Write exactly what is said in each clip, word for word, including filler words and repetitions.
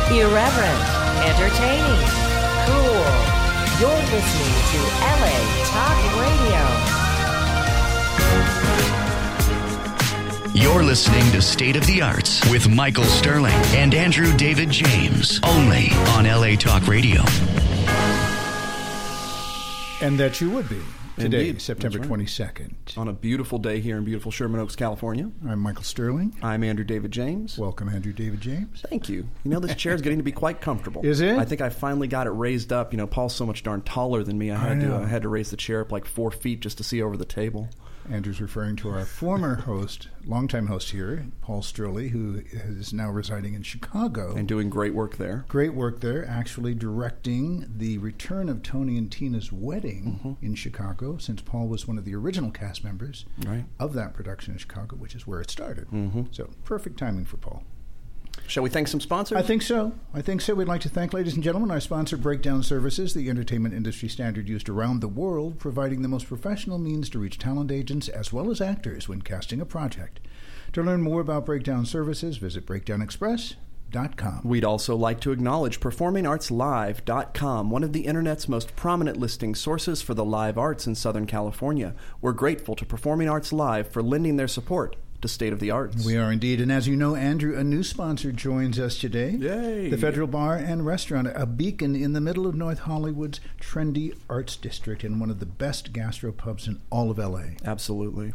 Irreverent, entertaining, cool. You're listening to L A Talk Radio. You're listening to State of the Arts with Michael Sterling and Andrew David James, only on L A Talk Radio. And that you would be. Today, Indeed. September right. twenty-second. On a beautiful day here in beautiful Sherman Oaks, California. I'm Michael Sterling. I'm Andrew David James. Welcome, Andrew David James. Thank you. You know, this chair is getting to be quite comfortable. Is it? I think I finally got it raised up. You know, Paul's so much darn taller than me. I had I to know. I had to raise the chair up like four feet just to see over the table. Andrew's referring to our former host, longtime host here, Paul Sturley, who is now residing in Chicago. And doing great work there. Great work there, actually directing the return of Tony and Tina's wedding Mm-hmm. in Chicago, since Paul was one of the original cast members Right. of that production in Chicago, which is where it started. Mm-hmm. So, perfect timing for Paul. Shall we thank some sponsors? I think so. I think so. We'd like to thank, ladies and gentlemen, our sponsor, Breakdown Services, the entertainment industry standard used around the world, providing the most professional means to reach talent agents as well as actors when casting a project. To learn more about Breakdown Services, visit breakdown express dot com. We'd also like to acknowledge performing arts live dot com, one of the Internet's most prominent listing sources for the live arts in Southern California. We're grateful to Performing Arts Live for lending their support to State of the Arts. We are indeed. And as you know, Andrew, a new sponsor joins us today. Yay. The Federal Bar and Restaurant, a beacon in the middle of North Hollywood's trendy arts district and one of the best gastropubs in all of L A. Absolutely.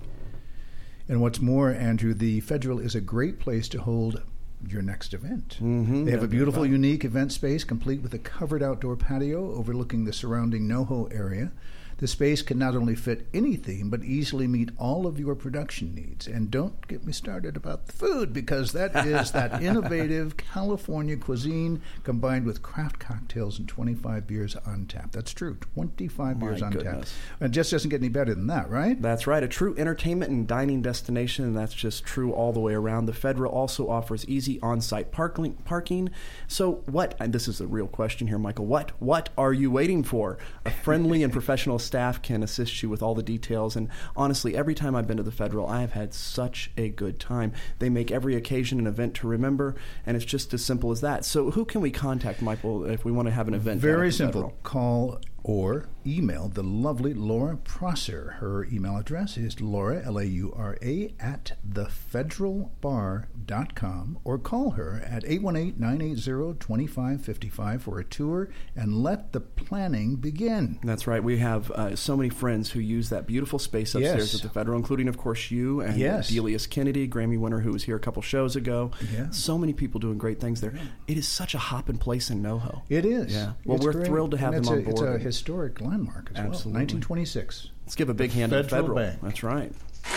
And what's more, Andrew, the Federal is a great place to hold your next event. Mm-hmm. They have a That's beautiful, right. unique event space complete with a covered outdoor patio overlooking the surrounding NoHo area. The space can not only fit any theme, but easily meet all of your production needs. And don't get me started about the food, because that is that innovative California cuisine combined with craft cocktails and twenty-five beers on tap. That's true, twenty-five My beers on goodness. tap. It just doesn't get any better than that, right? That's right, a true entertainment and dining destination, and that's just true all the way around. The Federal also offers easy on-site parking. parking. So what, and this is a real question here, Michael, what what are you waiting for? A friendly and professional staff can assist you with all the details, and honestly, every time I've been to the Federal, I have had such a good time. They make every occasion an event to remember, and it's just as simple as that. So who can we contact, Michael, if we want to have an event? down at Very the simple. Federal? Call or email the lovely Laura Prosser. Her email address is Laura, L A U R A, at the federal bar dot com, or call her at eight one eight, nine eight zero, two five five five for a tour, and let the planning begin. That's right. We have uh, so many friends who use that beautiful space upstairs Yes. at the Federal, including, of course, you and Yes. Delius Kennedy, Grammy winner, who was here a couple shows ago. Yeah. So many people doing great things there. It is such a hopping place in NoHo. It is. Yeah. Well, It's we're great. thrilled to have And them it's on a, board. It's a historic landmark as Absolutely. well. nineteen twenty-six. Let's give a big The hand to the Federal Federal. Bank. That's right.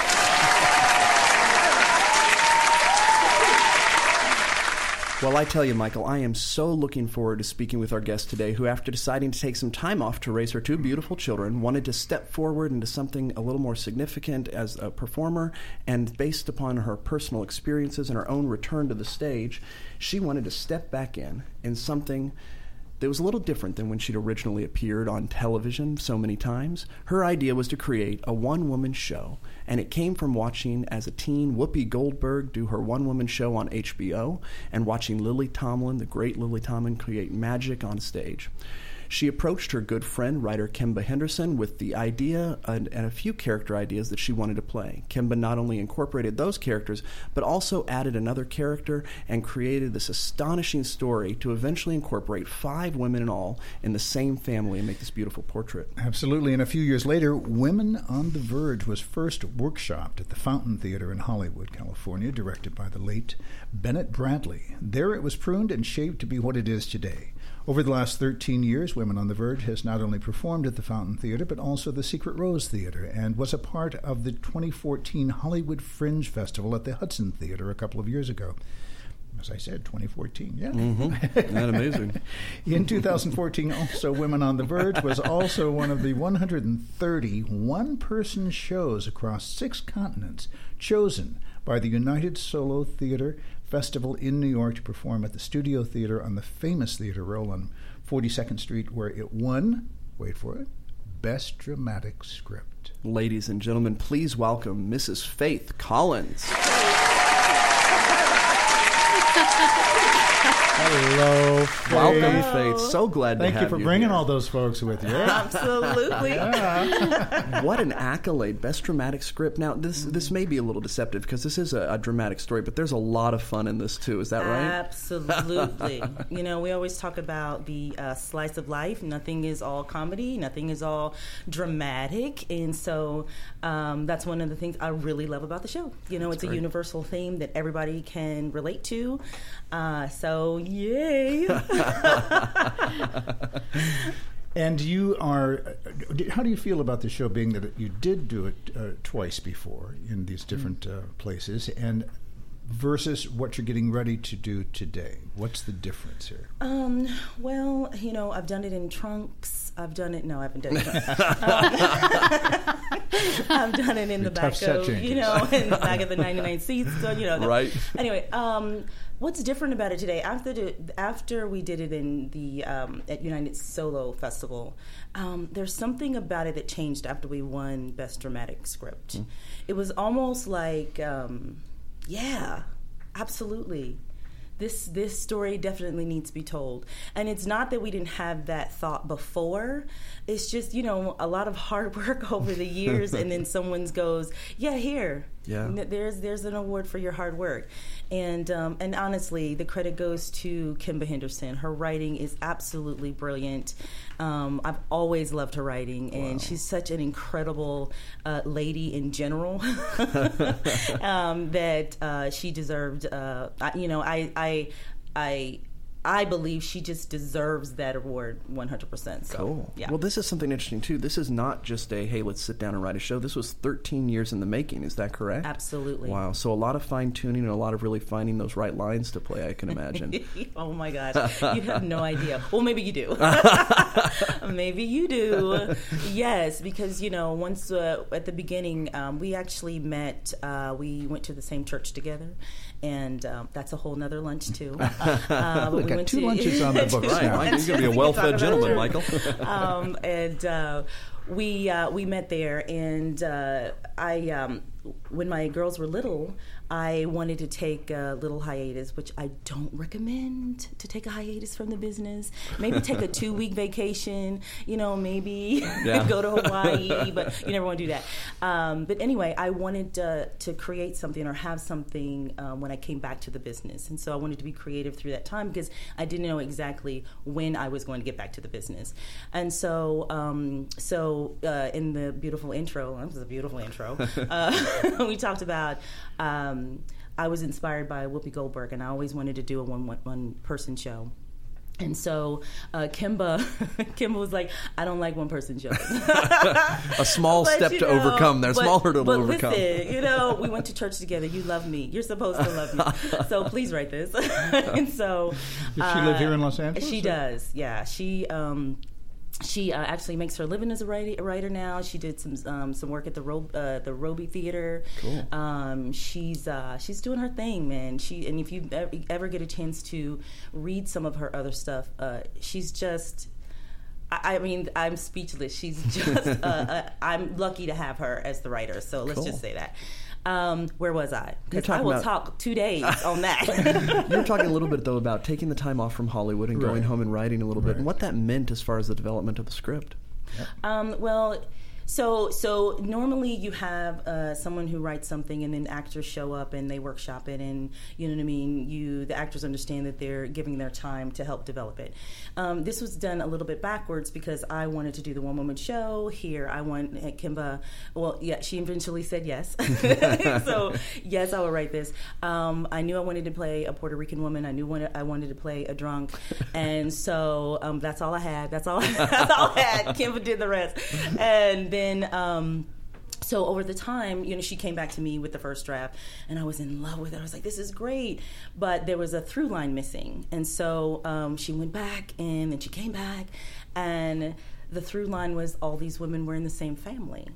Well, I tell you, Michael, I am so looking forward to speaking with our guest today, who, after deciding to take some time off to raise her two beautiful children, wanted to step forward into something a little more significant as a performer. And based upon her personal experiences and her own return to the stage, she wanted to step back in in something that was a little different than when she'd originally appeared on television so many times. Her idea was to create a one-woman show, and it came from watching, as a teen, Whoopi Goldberg do her one-woman show on H B O, and watching Lily Tomlin, the great Lily Tomlin, create magic on stage. She approached her good friend, writer Kimba Henderson, with the idea and, and a few character ideas that she wanted to play. Kimba not only incorporated those characters, but also added another character and created this astonishing story to eventually incorporate five women in all in the same family and make this beautiful portrait. Absolutely. And a few years later, Women on the Verge was first workshopped at the Fountain Theater in Hollywood, California, directed by the late Bennett Bradley. There it was pruned and shaped to be what it is today. Over the last thirteen years, Women on the Verge has not only performed at the Fountain Theater, but also the Secret Rose Theater, and was a part of the twenty fourteen Hollywood Fringe Festival at the Hudson Theater a couple of years ago. As I said, twenty fourteen, yeah. Mm-hmm. Isn't that amazing? In two thousand fourteen, also, Women on the Verge was also one of the one hundred thirty one-person shows across six continents chosen by the United Solo Theater Festival in New York to perform at the Studio Theater on the famous Theater Row on forty-second Street, where it won, wait for it, Best Dramatic Script. Ladies and gentlemen, please welcome Missus Faith Collins. Hello. Welcome, Faith. So glad to Thank have you you for bringing here. all those folks with you. Absolutely. What an accolade. Best dramatic script. Now, this this may be a little deceptive because this is a, a dramatic story, but there's a lot of fun in this, too. Is that right? Absolutely. You know, we always talk about the uh, slice of life. Nothing is all comedy. Nothing is all dramatic. And so um, that's one of the things I really love about the show. You know, That's it's great. a universal theme that everybody can relate to. Uh, so, yay. And you are, how do you feel about the show being that you did do it uh, twice before in these different uh, places, and versus what you're getting ready to do today? What's the difference here? Um, well, you know, I've done it in trunks. I've done it, no, I haven't done it. um, I've done it in Your the tough back set of, changes. you know, in the back of the ninety-nine seats. So, you know, the, Right. Anyway, um, what's different about it today? After the, after we did it in the um, at United Solo Festival, um, there's something about it that changed after we won Best Dramatic Script. Mm. It was almost like, um, yeah, absolutely. This this story definitely needs to be told. And it's not that we didn't have that thought before. It's just, you know, a lot of hard work over the years, and then someone goes, yeah, here. Yeah. There's there's an award for your hard work. And um, and honestly, the credit goes to Kimba Henderson. Her writing is absolutely brilliant. Um, I've always loved her writing, and wow. she's such an incredible uh, lady in general um, that uh, she deserved. Uh, I, you know, I I I. I believe she just deserves that award one hundred percent. So, cool. Yeah. Well, this is something interesting, too. This is not just a, hey, let's sit down and write a show. This was thirteen years in the making. Is that correct? Absolutely. Wow. So a lot of fine-tuning and a lot of really finding those right lines to play, I can imagine. Oh, my gosh. You have no idea. Well, maybe you do. Maybe you do. Yes, because, you know, once uh, at the beginning, um, we actually met. Uh, we went to the same church together. And um, that's a whole nother lunch, too. Uh, we, we got two to, lunches on the books right, now. Michael, you're going to be a well-fed gentleman, Michael. um, and uh, we uh, we met there, and uh, I um, when my girls were little, I wanted to take a little hiatus, which I don't recommend to take a hiatus from the business. Maybe take a two-week vacation, you know, maybe yeah. go to Hawaii, but you never want to do that. Um, but anyway, I wanted uh, to create something or have something um, when I came back to the business. And so I wanted to be creative through that time because I didn't know exactly when I was going to get back to the business. And so um, so uh, in the beautiful intro, that was a beautiful intro, uh, we talked about um, I was inspired by Whoopi Goldberg, and I always wanted to do a one one, one person show. And so uh, Kimba, Kimba was like, I don't like one person shows. A small but, step you to know, overcome. They're but, small hurdle to but overcome. Listen, you know, we went to church together. You love me. You're supposed to love me. So please write this. And so, does she uh, live here in Los Angeles? She or? does. Yeah, she. Um, She uh, actually makes her living as a writer, a writer now. She did some um, some work at the Ro- uh, the Roby Theater. Cool. Um, she's uh, she's doing her thing, man. She and if you ever get a chance to read some of her other stuff, uh, she's just. I, I mean, I'm speechless. She's just. uh, uh, I'm lucky to have her as the writer. So let's Cool. just say that. Um, where was I? Because I will about, talk two days on that. You were talking a little bit, though, about taking the time off from Hollywood and going right. home and writing a little right. bit, and what that meant as far as the development of the script. Yep. Um, well, so so normally you have uh, someone who writes something, and then actors show up and they workshop it, and you know what I mean. You the actors understand that they're giving their time to help develop it. Um, this was done a little bit backwards because I wanted to do the one woman show here. I want uh, Kimba. Well, yeah, she eventually said yes. So yes, I will write this. Um, I knew I wanted to play a Puerto Rican woman. I knew wanted, I wanted to play a drunk, and so um, that's all I had. That's all. That's all I had. Kimba did the rest, and then. Um, So over the time, you know, she came back to me with the first draft, and I was in love with it. I was like, this is great. But there was a through line missing. And so um, she went back, and then she came back, and the through line was all these women were in the same family.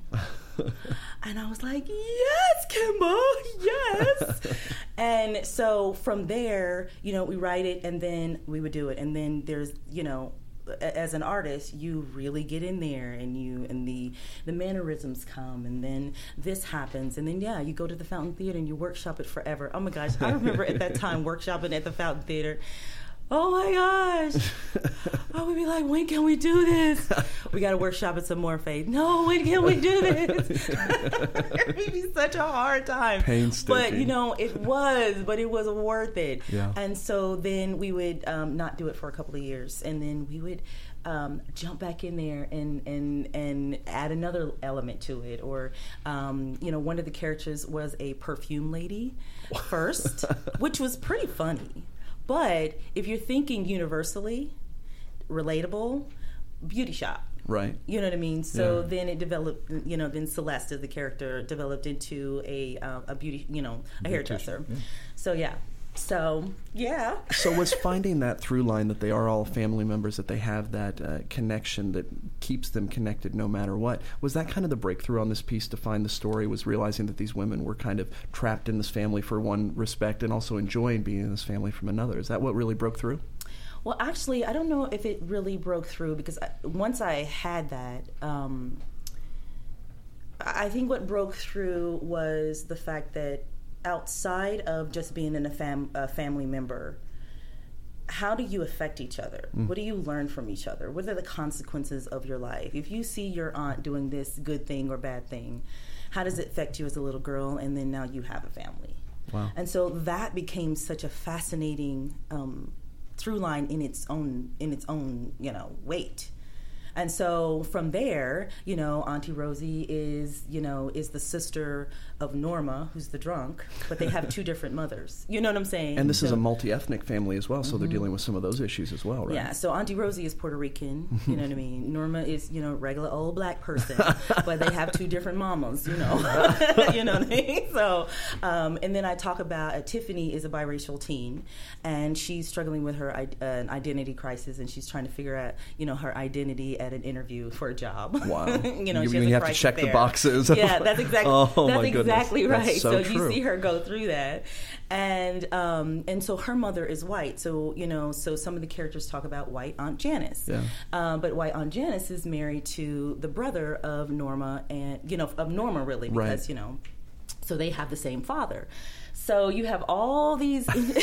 And I was like, yes, Kimba, yes. And so from there, you know, we write it, and then we would do it. And then there's, you know, as an artist, you really get in there, and you and the the mannerisms come, and then this happens, and then yeah, you go to the Fountain Theater and you workshop it forever. Oh my gosh, I remember at that time workshopping at the Fountain Theater. oh my gosh. I would be like, when can we do this? We got to workshop it some more, Faith. No, when can we do this? It would be such a hard time. Painstaking. But, you know, it was, but it was worth it. Yeah. And so then we would um, not do it for a couple of years. And then we would um, jump back in there and, and, and add another element to it. Or, um, you know, one of the characters was a perfume lady first, which was pretty funny. But if you're thinking universally relatable, beauty shop. Right. You know what I mean? So Yeah. then it developed, you know, then Celeste, the character, developed into a uh, a beauty, you know, a hairdresser. Yeah. So, yeah. So, yeah. So was finding that through line that they are all family members, that they have that uh, connection that keeps them connected no matter what, was that kind of the breakthrough on this piece to find the story, was realizing that these women were kind of trapped in this family for one respect and also enjoying being in this family from another? Is that what really broke through? Well, actually, I don't know if it really broke through, because I, once I had that, um, I think what broke through was the fact that outside of just being in a, fam- a family member, how do you affect each other? Mm. What do you learn from each other? What are the consequences of your life? If you see your aunt doing this good thing or bad thing, how does it affect you as a little girl? And then now you have a family. Wow. And so that became such a fascinating um, through line in its own in its own you know weight. And so from there, you know, Auntie Rosie is, you know, is the sister of Norma, who's the drunk, but they have two different mothers. You know what I'm saying? And this so, is a multi-ethnic family as well, so mm-hmm. they're dealing with some of those issues as well, right? Yeah, so Auntie Rosie is Puerto Rican, you know what I mean? Norma is, you know, regular old black person, but they have two different mamas, you know. You know what I mean? So, um, and then I talk about uh, Tiffany is a biracial teen, and she's struggling with her uh, an identity crisis, and she's trying to figure out, you know, her identity at an interview for a job. Wow. you know, you, she has you a have to check there. the boxes. Yeah, that's exactly oh, that's my exactly goodness. right. That's so, so true. you see her go through that, and um, and so her mother is white. So you know, so some of the characters talk about white Aunt Janice. Yeah. Um, but white Aunt Janice is married to the brother of Norma, and you know of Norma really because right. you know, so they have the same father. So you have all these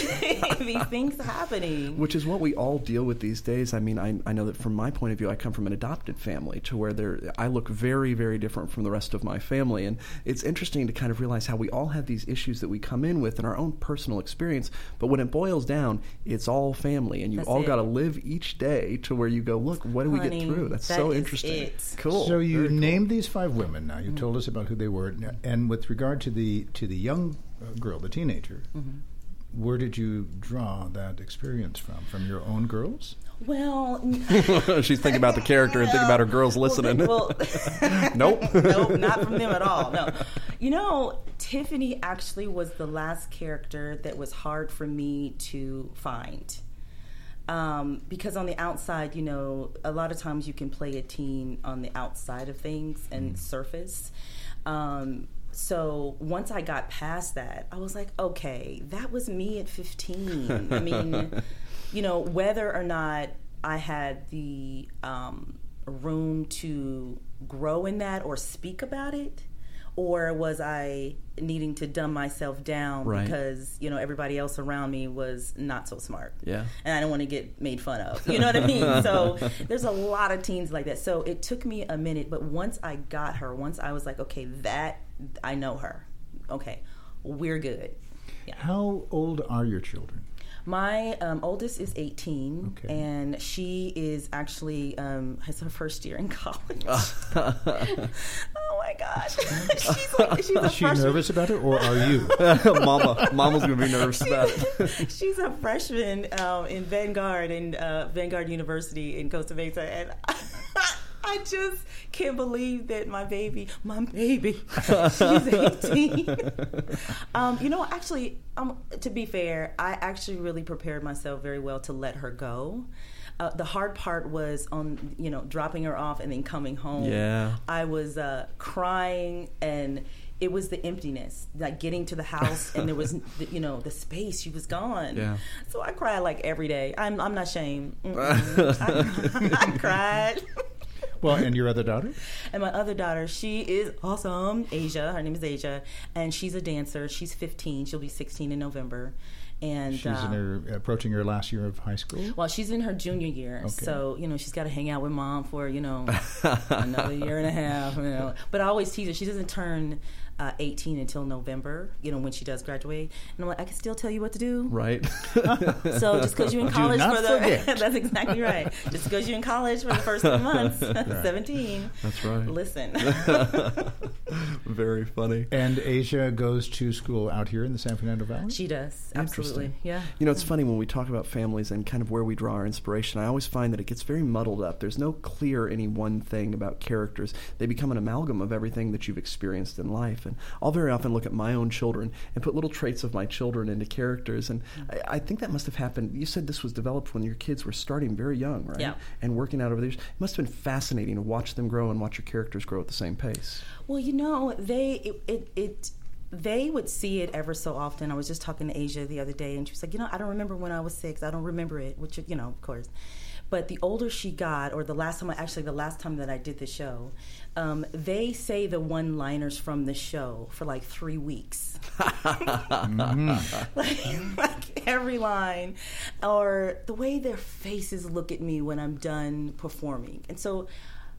these things happening. Which is what we all deal with these days. I mean, I, I know that from my point of view, I come from an adopted family to where they're, I look very, very different from the rest of my family. And it's interesting to kind of realize how we all have these issues that we come in with in our own personal experience. But when it boils down, it's all family. And you That's all it. got to live each day to where you go, look, what do Honey, we get through? That's that so is interesting. it. Cool. So you Very cool. named these five women now. You mm-hmm. told us about who they were. And with regard to the to the young uh, girl, the teenager, mm-hmm. where did you draw that experience from? From your own girls? Well, she's thinking about the character and thinking about her girls listening. Well, nope. Nope, not from them at all. No. You know, Tiffany actually was the last character that was hard for me to find. Um, because on the outside, you know, a lot of times you can play a teen on the outside of things and mm. surface. Um, so once I got past that, I was like, okay, that was me at fifteen. I mean, you know, whether or not I had the um, room to grow in that or speak about it, or was I needing to dumb myself down right. because, you know, everybody else around me was not so smart. Yeah. And I don't want to get made fun of. You know what I mean? So there's a lot of teens like that. So it took me a minute, but once I got her, once I was like, okay, that, I know her. Okay, we're good. Yeah. How old are your children? My um, oldest is eighteen, okay. and she is actually um, has her first year in college. Oh my gosh, she's like, she's a is she freshman. nervous about it, or are you? Mama, Mama's gonna be nervous about it. She's a freshman um, in Vanguard in uh, Vanguard University in Costa Mesa, and I just can't believe that my baby, my baby, she's eighteen. um, you know, actually, um, to be fair, I actually really prepared myself very well to let her go. Uh, the hard part was on, you know, dropping her off and then coming home. Yeah. I was uh, crying, and it was the emptiness, like getting to the house and there was, the, you know, the space. She was gone. Yeah. So I cried like every day. I'm, I'm not ashamed. I, I cried. Well, and your other daughter? And my other daughter, she is awesome. Asia, her name is Asia, and she's a dancer. She's fifteen. She'll be sixteen in November. And she's uh, in her approaching her last year of high school. Well, she's in her junior year, Okay. so you know she's got to hang out with mom for you know another year and a half. You know, but I always tease her she doesn't turn uh, eighteen until November. You know when she does graduate, and I'm like I can still tell you what to do. Right. So just because you're in college not for the forget. that's exactly right. Just because you're in college for the first three months, seventeen. That's right. Listen. Very funny. And Asia goes to school out here in the San Fernando Valley? She does absolutely. Interesting. Yeah. You know, it's funny when we talk about families and kind of where we draw our inspiration. I always find that it gets very muddled up. There's no clear any one thing about characters. They become an amalgam of everything that you've experienced in life. And I'll very often look at my own children and put little traits of my children into characters. And I, I think that must have happened. You said this was developed when your kids were starting very young, right? Yeah. And working out over the years. It must have been fascinating to watch them grow and watch your characters grow at the same pace. Well, you know, they it, it it they would see it ever so often. I was just talking to Asia the other day, and she was like, you know, I don't remember when I was six. I don't remember it, which, you know, of course. But the older she got, or the last time, I, actually the last time that I did the show, um, they say the one-liners from the show for like three weeks. mm-hmm. like, like every line. Or the way their faces look at me when I'm done performing. And so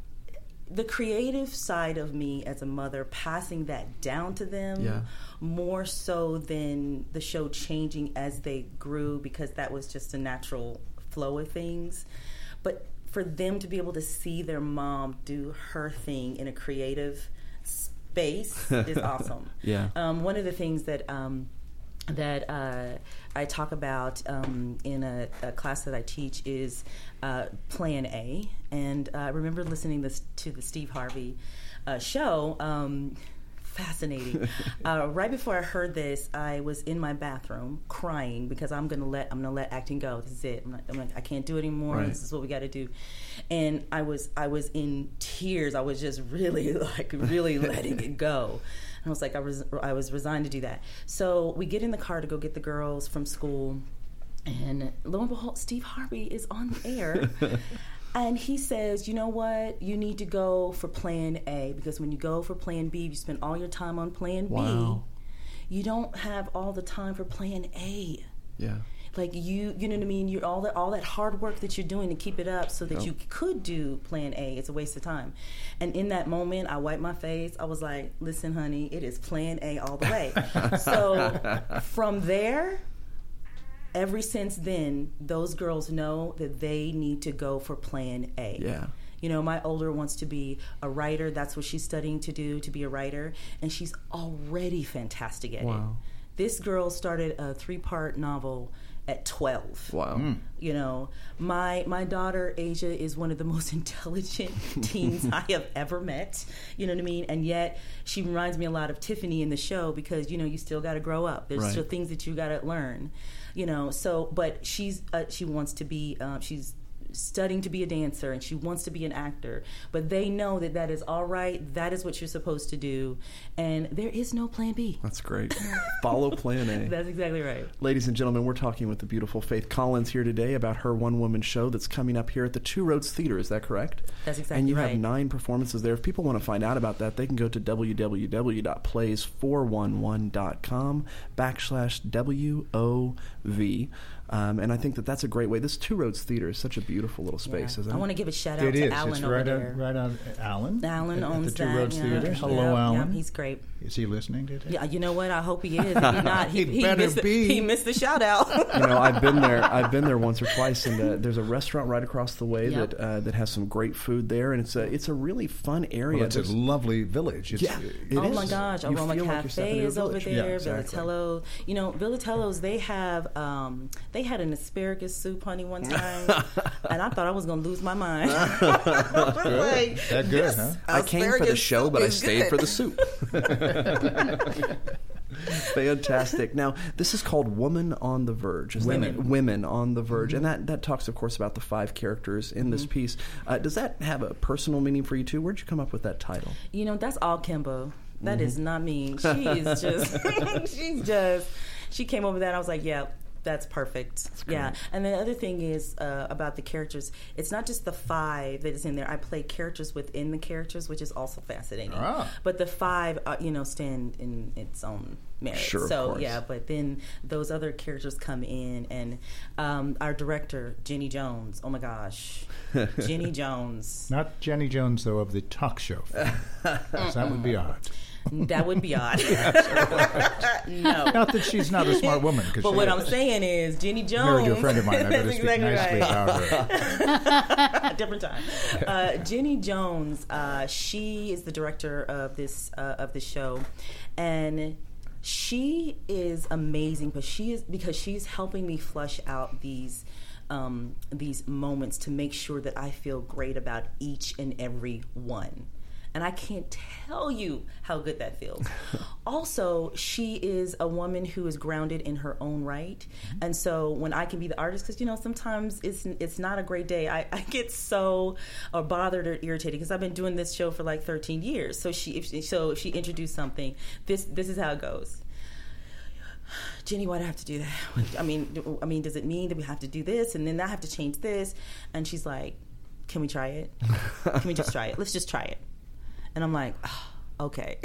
the creative side of me as a mother, passing that down to them, yeah. more so than the show changing as they grew, because that was just a natural flow of things. But for them to be able to see their mom do her thing in a creative space is awesome. Yeah. Um, one of the things that um, that uh, I talk about um, in a, a class that I teach is uh, Plan A. And uh, I remember listening this, to the Steve Harvey uh, show. Um, fascinating. uh, right before I heard this, I was in my bathroom crying because I'm gonna let I'm gonna let acting go. This is it. I'm, not, I'm like I can't do it anymore. Right. This is what we got to do. And I was I was in tears. I was just really like really letting it go. And I was like I was I was resigned to do that. So we get in the car to go get the girls from school, and lo and behold, Steve Harvey is on the air. And he says, you know what? You need to go for plan A, because when you go for plan B, you spend all your time on plan Wow. B. You don't have all the time for plan A. Yeah. Like you, you know what I mean? You're all that all that hard work that you're doing to keep it up so that Yep. you could do plan A. It's a waste of time. And in that moment, I wiped my face. I was like, listen, honey, it is plan A all the way. So from there, ever since then, those girls know that they need to go for plan A. Yeah. You know, my older wants to be a writer. That's what she's studying to do, to be a writer. And she's already fantastic at Wow. it. This girl started a three-part novel at twelve. Wow. Mm. You know, my my daughter, Asia, is one of the most intelligent teens I have ever met. You know what I mean? And yet, she reminds me a lot of Tiffany in the show, because, you know, you still got to grow up. There's Right. still things that you got to learn. You know, so, but she's, uh, she wants to be, uh, she's studying to be a dancer, and she wants to be an actor. But they know that that is all right. That is what you're supposed to do. And there is no plan B. That's great. Follow plan A. That's exactly right. Ladies and gentlemen, we're talking with the beautiful Faith Collins here today about her one-woman show that's coming up here at the Two Roads Theater. Is that correct? That's exactly And you right. have nine performances there. If people want to find out about that, they can go to www.plays four one one dot com backslash W O V. Um, and I think that that's a great way. This Two Roads Theater is such a beautiful little space, Yeah. isn't I it? want to give a shout out It to is. Alan It's over right there. out, right out. Alan. Alan at, owns at the Two that. Roads yeah. Theater. Hello, yeah, Alan. Yeah, he's great. Is he listening today? Yeah, you know what? I hope he is. If he's not, he, He he, better missed the, be. he missed the shout out. You know, I've been there. I've been there once or twice, and uh, there's a restaurant right across the way Yep. that uh, that has some great food there, and it's a it's a really fun area. Well, it's a There's- lovely village. It's, Yeah, it oh is. my gosh, You Aroma feel like you're stepping Cafe into a is over village. there. Yeah, exactly. Villatello. You know, Villatello's, they have, um, they had an asparagus soup, honey, one time, and I thought I was going to lose my mind. good. That good, huh? I came for the asparagus show, soup but I is stayed good. for the soup. Fantastic. Now, this is called Woman on the Verge. Isn't Women. It? Women on the Verge. And that, that talks, of course, about the five characters in this piece. Uh, does that have a personal meaning for you, too? Where'd you come up with that title? You know, that's all Kimbo. That is not me. She is just, she's just, she came over that. I was like, yeah, That's perfect. Yeah. And the other thing is uh, about the characters, it's not just the five that is in there. I play characters within the characters, which is also fascinating. Ah. But the five, uh, you know, stand in its own merit. Sure, of so, course. yeah, but then those other characters come in, and um, our director, Jenny Jones, oh my gosh. Jenny Jones. Not Jenny Jones, though, of the talk show. 'Cause that would be odd. That would be odd. No. Not that she's not a smart woman. But what I'm saying is, Jenny Jones. Married to a friend of mine. I better speak exactly nicely right. about her. Different time. Uh, Jenny Jones. Uh, she is the director of this uh, of the show, and she is amazing. But she is because she's helping me flush out these. Um, these moments to make sure that I feel great about each and every one. And I can't tell you how good that feels. Also, she is a woman who is grounded in her own right. And so when I can be the artist, because, you know, sometimes it's it's not a great day. I, I get so or bothered or irritated because I've been doing this show for like thirteen years. So she, if she, so if she introduced something, this this is how it goes. Jenny, why do I have to do that? I mean, do, I mean, does it mean that we have to do this and then I have to change this? And she's like, "Can we try it? Can we just try it? Let's just try it." And I'm like, oh, okay.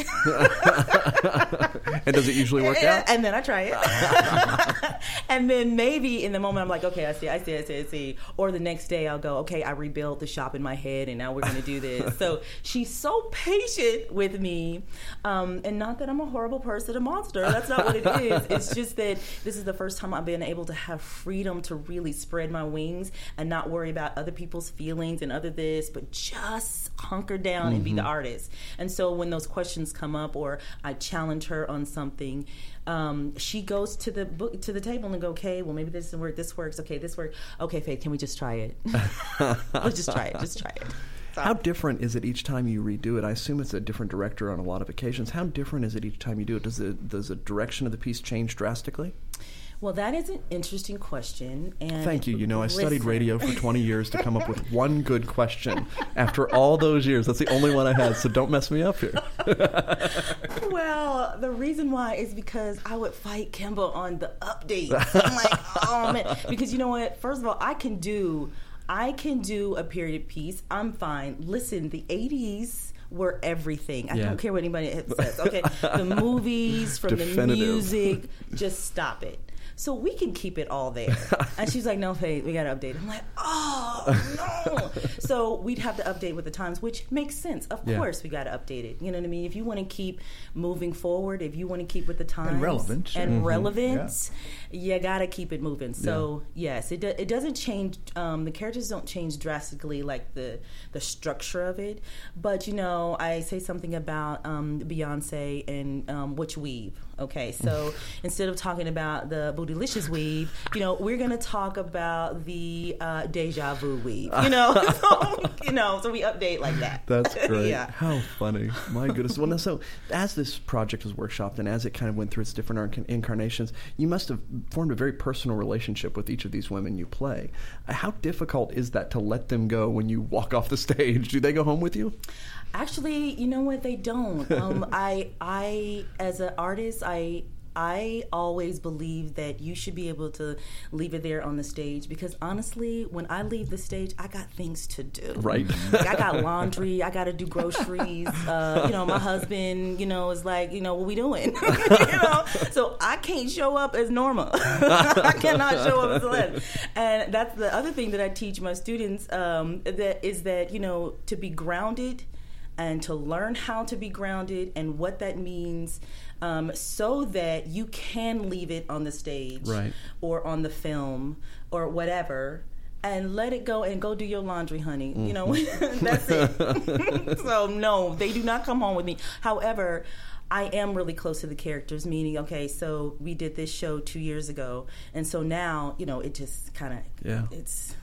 And does it usually work out? And then I try it. And then maybe in the moment I'm like, okay, I see, I see, I see, I see. Or the next day I'll go, okay, I rebuilt the shop in my head and now we're going to do this. So she's so patient with me. Um, and not that I'm a horrible person, a monster. That's not what it is. It's just that this is the first time I've been able to have freedom to really spread my wings and not worry about other people's feelings and other this, but just hunker down mm-hmm. and be the artist. And so when those questions come up or I challenge her on something, um, she goes to the book to the table and go, okay, well maybe this doesn't work, this works, okay, this works. Okay, Faith, can we just try it? Let's just try it, just try it. So. How different is it each time you redo it? I assume it's a different director on a lot of occasions. How different is it each time you do it? Does the does the direction of the piece change drastically? Well, that is an interesting question. And thank you. You know, I listen. studied radio for twenty years to come up with one good question. After all those years, that's the only one I had, so don't mess me up here. Well, the reason why is because I would fight Kimball on the updates. I'm like, oh, man. Because you know what? First of all, I can do, I can do a period piece. I'm fine. Listen, the eighties were everything. I yeah. don't care what anybody says. Okay, the movies, from Definitive. The music, just stop it. So we can keep it all there. And she's like, no, Faith, we got to update. I'm like, oh, no. So we'd have to update with the times, which makes sense. Of yeah. course we got to update it. You know what I mean? If you want to keep moving forward, if you want to keep with the times. And relevant. And mm-hmm. relevance, yeah. you got to keep it moving. So, yeah. yes, it do, it doesn't change. Um, the characters don't change drastically, like the, the structure of it. But, you know, I say something about um, Beyonce and um, Witch Weave. Okay, so instead of talking about the Bootylicious weave, you know, we're going to talk about the uh, Deja Vu weave, you know? so, you know, so we update like that. That's great. Yeah. How funny. My goodness. Well, now, so as this project was workshopped and as it kind of went through its different inc- incarnations, you must have formed a very personal relationship with each of these women you play. How difficult is that to let them go when you walk off the stage? Do they go home with you? Actually, you know what? They don't. Um, I, I, as an artist, I, I always believe that you should be able to leave it there on the stage because honestly, when I leave the stage, I got things to do. Right. Like I got laundry. I got to do groceries. Uh, you know, my husband, you know, is like, you know, what we doing? you know, so I can't show up as normal. I cannot show up as Celeste. And that's the other thing that I teach my students. Um, that is that you know to be grounded. And to learn how to be grounded and what that means um, so that you can leave it on the stage right. or on the film or whatever and let it go and go do your laundry, honey. Mm-hmm. You know, that's it. So, no, they do not come home with me. However, I am really close to the characters, meaning, okay, so we did this show two years ago. And so now, you know, it just kind of, yeah. it's...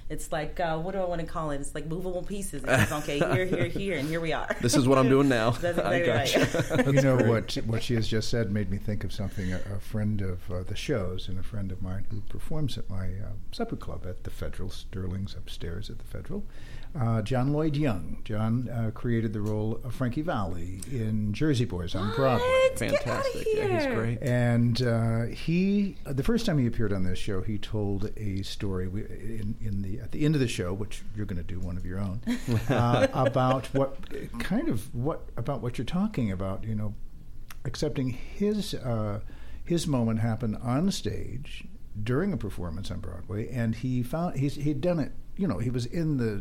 It's like, uh, what do I want to call it? It's like movable pieces. It's okay, here, here, here, and here we are. This is what I'm doing now. That's I exactly gotcha. right. You know, what what she has just said made me think of something. A, a friend of uh, the show's and a friend of mine who performs at my uh, supper club at the Federal, Sterling's upstairs at the Federal, uh, John Lloyd Young. John uh, created the role of Frankie Valli in Jersey Boys on What? Broadway. Get outta Fantastic. Yeah, he's here. great. And uh, he, uh, the first time he appeared on this show, he told a story we, in, in the at the end of the show, which you're going to do one of your own, uh, about what kind of what about what you're talking about. You know, accepting his uh, his moment happened on stage during a performance on Broadway, and he found he's, he'd done it. You know, he was in the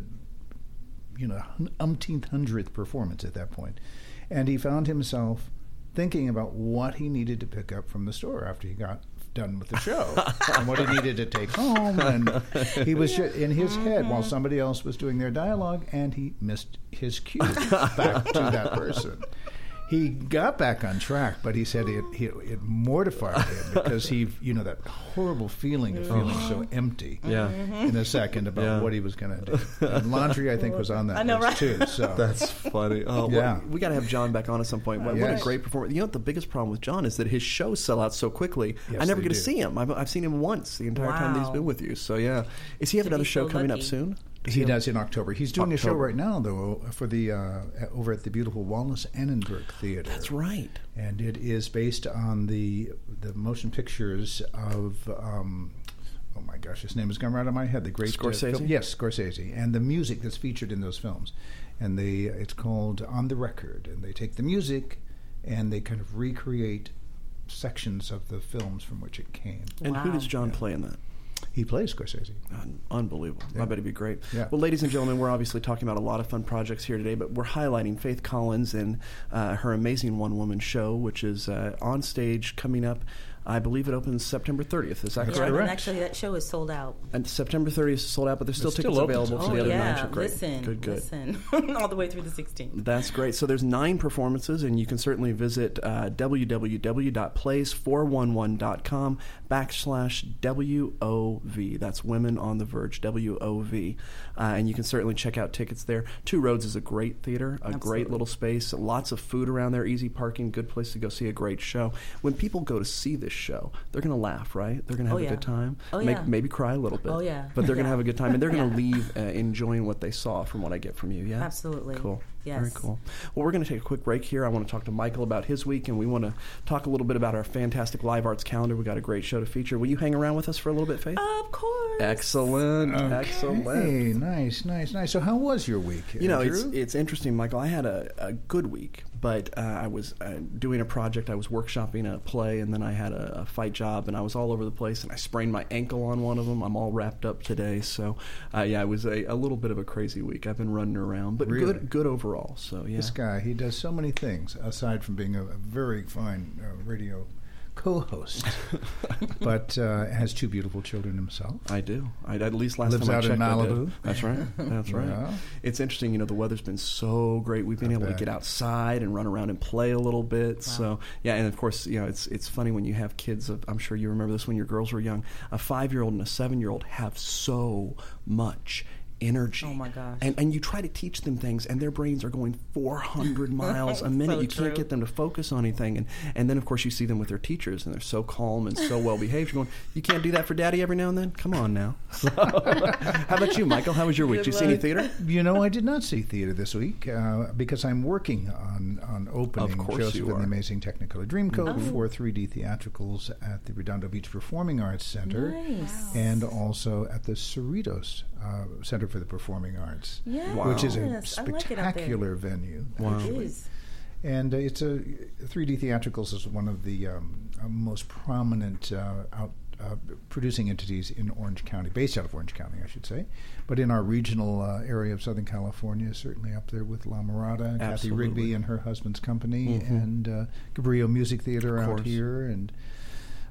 you know umpteenth hundredth performance at that point, and he found himself thinking about what he needed to pick up from the store after he got done with the show and what he needed to take home. And he was just in his head while somebody else was doing their dialogue, and he missed his cue back to that person. He got back on track, but he said it, he, it mortified him because he, you know, that horrible feeling of feeling so empty Yeah. in a second about Yeah. what he was going to do. And laundry, I think, was on that I know, list right? too. So That's funny. Oh, Yeah. what, we got to have John back on at some point. What, what a Yes. great performer! You know what the biggest problem with John is that his shows sell out so quickly. Yes, I never they get to do. see him. I've, I've seen him once the entire time that he's Wow. been with you. So yeah, is he have To another be show so coming up lucky. soon? he does in October. He's doing a show October. right now, though, for the uh, over at the beautiful Wallace Annenberg Theater. That's right. And it is based on the the motion pictures of um, oh my gosh, his name has gone right out of my head. The great uh, Scorsese? film- yes, Scorsese, and the music that's featured in those films. And they it's called On the Record, and they take the music and they kind of recreate sections of the films from which it came. And who Wow. does John play in that? He plays Scorsese. Un- Unbelievable. I Yeah. bet it'd be great. Yeah. Well, ladies and gentlemen, we're obviously talking about a lot of fun projects here today, but we're highlighting Faith Collins and uh, her amazing one-woman show, which is uh, on stage coming up. I believe it opens September thirtieth. Is that That's Yeah, correct? and correct. actually, that show is sold out. And September thirtieth is sold out, but there's still It's tickets still open. available for Oh the other yeah, nights. Great. listen, Good, good. listen, all the way through the sixteenth. That's great. So there's nine performances, and you can certainly visit uh, www dot plays four one one dot com backslash W O V. That's Women on the Verge, W O V. Uh, and you can certainly check out tickets there. Two Roads is a great theater, a great Absolutely. little space, lots of food around there, easy parking, good place to go see a great show. When people go to see this show, they're going to laugh, right? They're going to have Oh, a yeah. good time. Oh, Make- yeah. Maybe cry a little bit. Oh, yeah. But they're going to Yeah. have a good time, and they're going to Yeah. leave uh, enjoying what they saw from what I get from you, yeah? Absolutely. Cool. Yes. Very cool. Well, we're going to take a quick break here. I want to talk to Michael about his week, and we want to talk a little bit about our fantastic live arts calendar. We got a great show to feature. Will you hang around with us for a little bit, Faith? Of course. Excellent. Excellent. Hey, nice, nice, nice. So, how was your week? You know, Andrew? it's it's interesting, Michael. I had a, a good week, but uh, I was uh, doing a project. I was workshopping a play, and then I had a, a fight job, and I was all over the place, and I sprained my ankle on one of them. I'm all wrapped up today, so uh, yeah, it was a, a little bit of a crazy week. I've been running around, but Really? good good overall. So yeah, This guy, he does so many things aside from being a, a very fine uh, radio co-host, but uh, has two beautiful children himself. I do. I, at least last Lives time I out in checked, I did. Malibu. That's right. That's right. Yeah. It's interesting. You know, the weather's been so great. We've been I able bet. to get outside and run around and play a little bit. So yeah, and of course, you know, it's it's funny when you have kids. Of, I'm sure you remember this when your girls were young. A five-year-old and a seven-year-old have so much energy. Oh, my gosh. And and you try to teach them things, and their brains are going four hundred miles a minute. So you can't true. get them to focus on anything. And and then of course you see them with their teachers, and they're so calm and so well behaved. You're going, you can't do that for Daddy every now and then. Come on now. So, how about you, Michael? How was your week? Did you see any theater? You know, I did not see theater this week uh, because I'm working on, on opening Of course Joseph you and are. the Amazing Technicolor Dreamcoat for three D theatricals at the Redondo Beach Performing Arts Center Nice. and also at the Cerritos uh, Center for the Performing Arts, Yes. which is a I like it out there. spectacular venue. Wow. It actually. is. And uh, it's a three D theatricals is one of the um, uh, most prominent uh, out uh, producing entities in Orange County, based out of Orange County, I should say. But in our regional uh, area of Southern California, certainly up there with La Mirada, Kathy Absolutely. Rigby and her husband's company, Mhm. and uh, Cabrillo Music Theater Of out course. here, and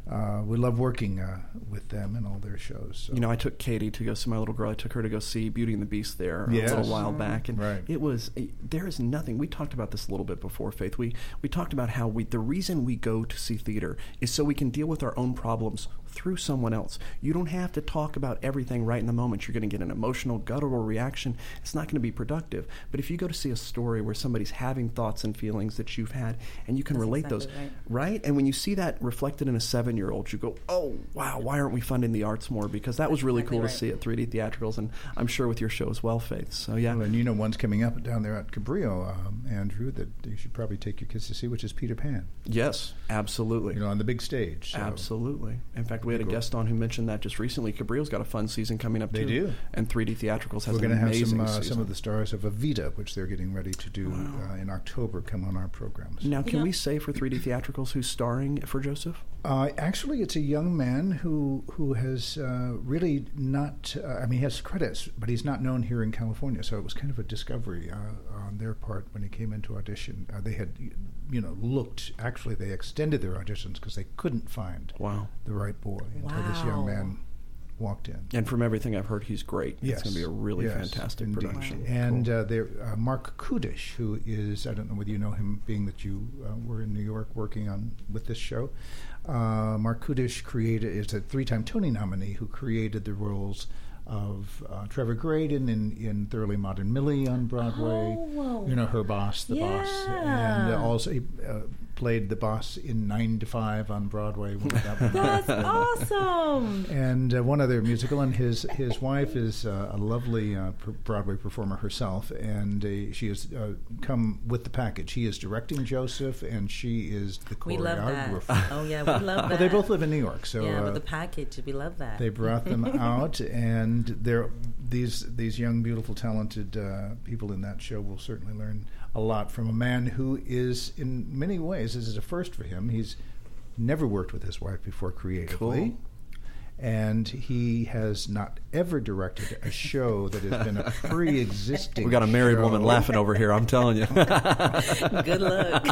uh, we love working uh, with them and all their shows. So. You know, I took Katie to go see my little girl. I took her to go see Beauty and the Beast there Yes. a little while back, and Right. it was there is nothing. We talked about this a little bit before, Faith. We we talked about how we the reason we go to see theater is so we can deal with our own problems through someone else. You don't have to talk about everything right in the moment. You're going to get an emotional, guttural reaction. It's not going to be productive. But if you go to see a story where somebody's having thoughts and feelings that you've had, and you can That's relate exactly those, right. right? And when you see that reflected in a seven-year-old, you go, oh, wow, why aren't we funding the arts more? Because that was really Exactly cool right. to see at three D Theatricals, and I'm sure with your show as well, Faith. So, yeah. Well, and you know one's coming up down there at Cabrillo, um, Andrew, that you should probably take your kids to see, which is Peter Pan. Yes, absolutely. You know, on the big stage. So. Absolutely. In fact, we had a Cool. guest on who mentioned that just recently. Cabrillo's got a fun season coming up, They too. do. And three D Theatricals has We're an going to have amazing some uh, season. some of the stars of Evita, which they're getting ready to do uh, in October, come on our programs. Now, can know- we say for three D Theatricals who's starring for Joseph? Uh, actually, it's a young man who who has uh, really not. Uh, I mean, he has credits, but he's not known here in California. So it was kind of a discovery uh, on their part when he came into audition. Uh, they had, you know, looked. Actually, they extended their auditions because they couldn't find Wow. the right boy until this young Wow. man walked in. And from everything I've heard, he's great. Yes. It's going to be a really Yes, fantastic indeed. production. And Cool. uh, there, uh, Mark Kudish, who is, I don't know whether you know him, being that you uh, were in New York working on with this show. Uh, Mark Kudish created is a three-time Tony nominee who created the roles of uh, Trevor Graydon in, in Thoroughly Modern Millie on Broadway. Oh. You know, her boss, the boss. Yeah. And uh, also he uh, played the boss in Nine to Five on Broadway. When that one That's awesome. and uh, one other musical, and his his wife is uh, a lovely uh, pr- Broadway performer herself, and uh, she has uh, come with the package. He is directing Joseph, and she is the We love that. choreographer. Oh, yeah, we love that. Well, they both live in New York, so yeah, uh, but the package, we love that. they brought them out, and they're these these young, beautiful, talented uh, people in that show will certainly learn a lot from a man who is, in many ways, this is a first for him. He's never worked with his wife before creatively. Cool. And he has not ever directed a show that has been a pre-existing We got a married show. woman laughing over here, I'm telling you. Good luck.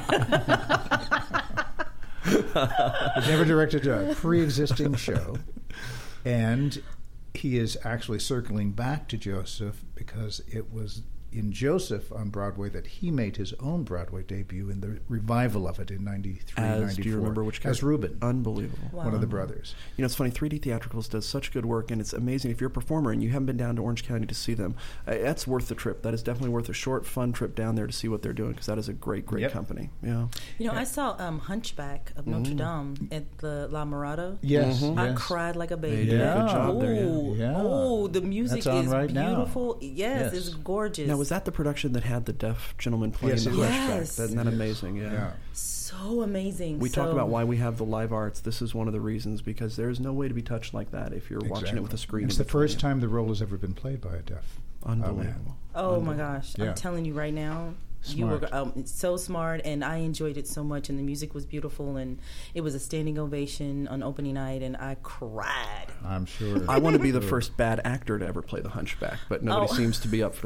He's never directed a pre-existing show. And he is actually circling back to Joseph because it was in Joseph on Broadway that he made his own Broadway debut in the revival of it in ninety-three, As, ninety-four. do you remember which As character? Reuben, Unbelievable. Wow. one of the brothers. You know, it's funny, three D Theatricals does such good work, and it's amazing. If you're a performer and you haven't been down to Orange County to see them, uh, that's worth the trip. That is definitely worth a short, fun trip down there to see what they're doing, because that is a great, great Yep. company. Yeah. You know, I saw um, Hunchback of Notre Mm. Dame at the La Mirada. Yes, Mhm. I yes. cried like a They baby. did a good Yeah. job there, yeah. Oh, Yeah. oh, the music That's on is right now. beautiful. Yes, Yes. it's gorgeous. Now, was that the production that had the deaf gentleman playing Yes, the it was. Hunchback? Yes. Isn't that amazing? Yeah. Yeah. so amazing? We so, talk about why we have the live arts. This is one of the reasons, because there's no way to be touched like that if you're watching it with a screen. It's in the between first you. time the role has ever been played by a deaf uh, man. Unbelievable. Oh my gosh! Yeah. I'm telling you right now, you Smart. were um, so smart, and I enjoyed it so much, and the music was beautiful, and it was a standing ovation on opening night, and I cried. I'm sure. I want to be the first bad actor to ever play the Hunchback, but nobody Oh. seems to be up for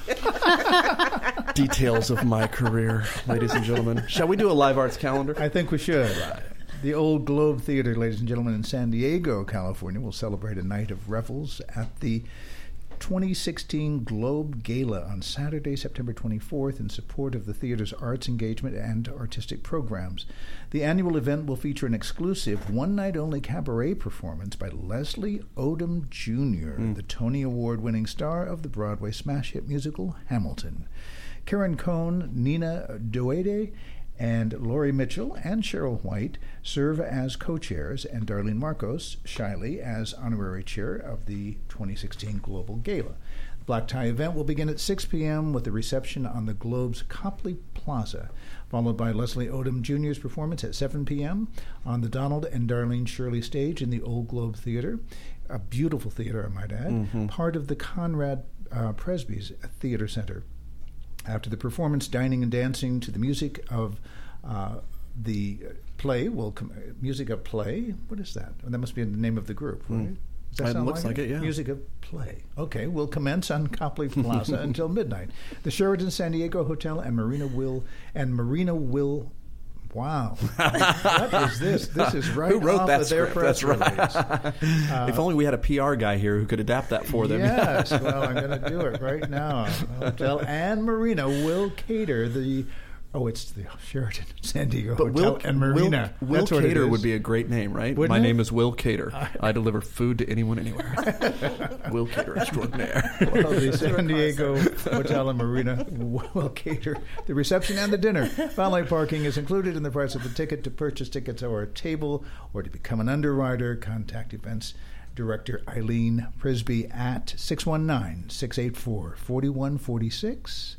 that. Details of my career, ladies and gentlemen. Shall we do a live arts calendar? I think we should. The Old Globe Theater, ladies and gentlemen, in San Diego, California, will celebrate a night of revels at the twenty sixteen Globe Gala on Saturday, September twenty-fourth, in support of the theater's arts engagement and artistic programs. The annual event will feature an exclusive one-night-only cabaret performance by Leslie Odom Junior, the Tony Award-winning star of the Broadway smash hit musical Hamilton. Karen Cohn, Nina Doede, and Laurie Mitchell and Cheryl White serve as co-chairs, and Darlene Marcos, shyly, as honorary chair of the twenty sixteen Global Gala. The black tie event will begin at six p.m. with a reception on the Globe's Copley Plaza, followed by Leslie Odom Junior's performance at seven p.m. on the Donald and Darlene Shirley stage in the Old Globe Theater, a beautiful theater, I might add, Mm-hmm. part of the Conrad uh, Presby's Theater Center. After the performance, dining and dancing to the music of uh, the play will com- music of play. What is that? That must be the name of the group, right? Mm. Does that It sound looks like it, yeah. Music of play. Okay, will commence on Copley Plaza until midnight. The Sheraton San Diego Hotel and Marina will and Marina will. Wow. What is this? This is right Who wrote off that of their script? press That's right. release. Uh, if only we had a P R guy here who could adapt that for them. Yes, well, I'm going to do it right now. I'll tell Anne Marina will cater the... Oh, it's the Sheraton San Diego But Hotel Will, and Marina. Will, Will That's what it Cater is. would be a great name, right? Wouldn't My it? name is Will Cater. I deliver food to anyone, anywhere. Will Cater extraordinaire. Well, the San Diego Hotel and Marina will cater the reception and the dinner. Valet parking is included in the price of the ticket. To purchase tickets or a table or to become an underwriter, contact events director Eileen Prisby at six one nine, six eight four, four one four six.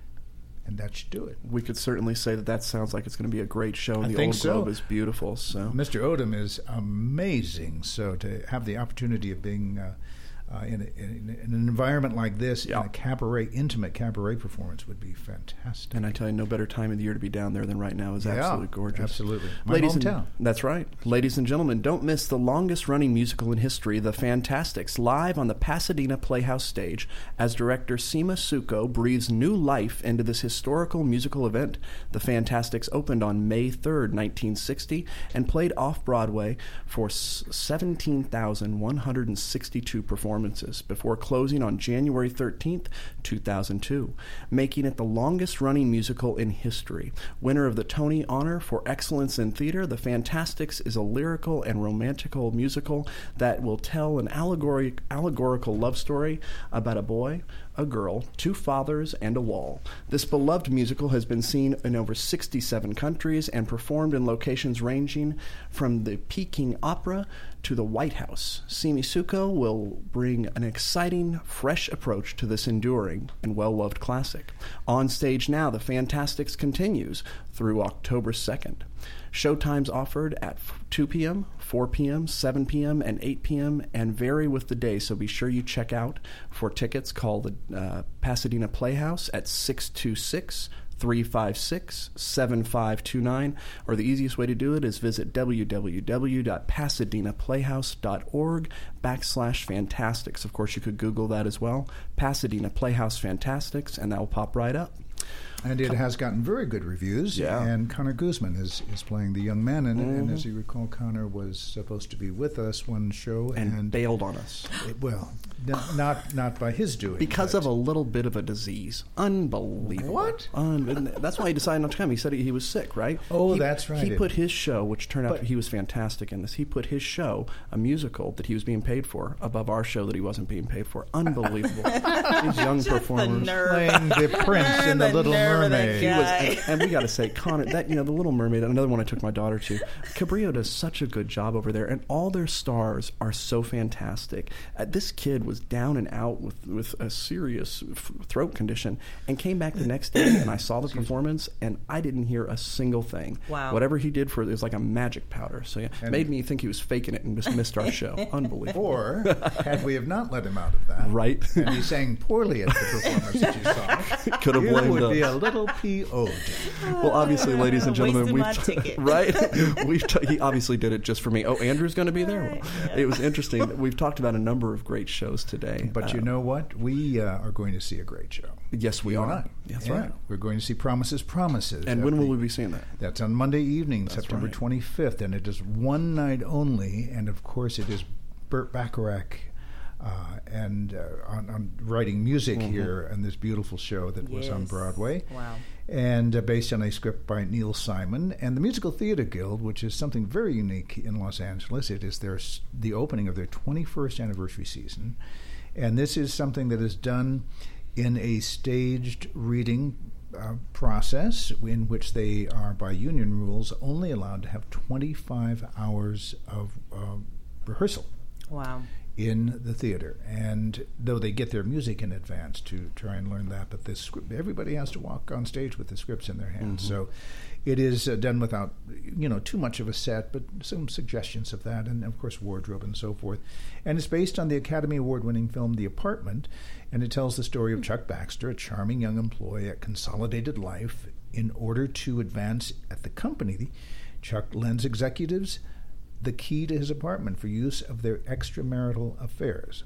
And that should do it. We could certainly say that that sounds like it's going to be a great show. And I the think Old so. Globe is beautiful. So Mister Odom is amazing. So to have the opportunity of being uh, uh, in, a, in, in an environment like this, Yeah. in a cabaret, intimate cabaret performance would be fantastic. And I tell you, no better time of the year to be down there than right now. Is Yeah, absolutely gorgeous. absolutely. My Ladies hometown. And, that's right. Ladies and gentlemen, don't miss the longest-running musical in history, The Fantastics, live on the Pasadena Playhouse stage as director Seema Suko breathes new life into this historical musical event. The Fantastics opened on May third, nineteen sixty, and played off-Broadway for seventeen thousand one hundred sixty-two performances before closing on January thirteenth, two thousand two, making it the longest-running musical in history. Winner of the Tony Honor for Excellence in Theater, The Fantastics is a lyrical and romantical musical that will tell an allegory, allegorical love story about a boy, a girl, two fathers, and a wall. This beloved musical has been seen in over sixty-seven countries and performed in locations ranging from the Peking Opera to the White House. Seema Suko will bring an exciting, fresh approach to this enduring and well-loved classic. On stage now, The Fantastics continues through October second. Showtimes offered at two p.m., four p.m., seven p.m., and eight p.m. and vary with the day, so be sure you check out. For tickets, call the uh, Pasadena Playhouse at six two six, three five six, seven five two nine, or the easiest way to do it is visit www.pasadenaplayhouse.org backslash Fantastics. Of course, you could Google that as well, Pasadena Playhouse Fantastics, and that will pop right up. And it has gotten very good reviews. Yeah. And Connor Guzman is, is playing the young man in it. Mm-hmm. And as you recall, Connor was supposed to be with us one show. And, and bailed on us. It, well, no, not not by his doing. Because but. of a little bit of a disease. Unbelievable. What? Un- that's why he decided not to come. He said he, he was sick, right? Oh, he, that's right. He put his show, which turned out but, he was fantastic in this, he put his show, a musical that he was being paid for, above our show that he wasn't being paid for. Unbelievable. These young performers. The playing the prince in The, the Little Mermaid. He was, and, and we got to say, Connor, that, you know, The Little Mermaid, another one I took my daughter to, Cabrillo does such a good job over there, and all their stars are so fantastic. Uh, this kid was down and out with, with a serious f- throat condition and came back the next day, and I saw the performance, and I didn't hear a single thing. Wow. Whatever he did for it was like a magic powder. So yeah, And- made me think he was faking it and just missed our show. Unbelievable. Or, had we have not let him out of that, Right. and he sang poorly at the performance that you saw, Could have you blamed would us. be a little P O'd. Well, obviously, ladies and gentlemen, Wasted my we've ticket. right. We've t- he obviously did it just for me. Oh, Andrew's going to be there. Well, it was interesting. We've talked about a number of great shows today. But you Uh, know what? We uh, are going to see a great show. yes, we You are. and I. That's Yeah. right. We're going to see Promises, Promises. And at when will the- we be seeing that? That's on Monday evening, That's September right. twenty-fifth, and it is one night only. And of course, it is Burt Bacharach uh, and uh, on, on writing music Mm-hmm. here on this beautiful show that was on Yes. Broadway. Wow. And uh, based on a script by Neil Simon and the Musical Theater Guild, which is something very unique in Los Angeles. It is their s- the opening of their twenty-first anniversary season, and this is something that is done in a staged reading uh, process in which they are, by union rules, only allowed to have twenty-five hours of uh, rehearsal Wow. in the theater. And though they get their music in advance to try and learn that, but this script, everybody has to walk on stage with the scripts in their hands. Mm-hmm. So it is uh, done without, you know, too much of a set, but some suggestions of that, and of course wardrobe and so forth. And it's based on the Academy Award-winning film The Apartment, and it tells the story of Chuck Baxter, a charming young employee at Consolidated Life. In order to advance at the company, Chuck lends executives the key to his apartment for use of their extramarital affairs.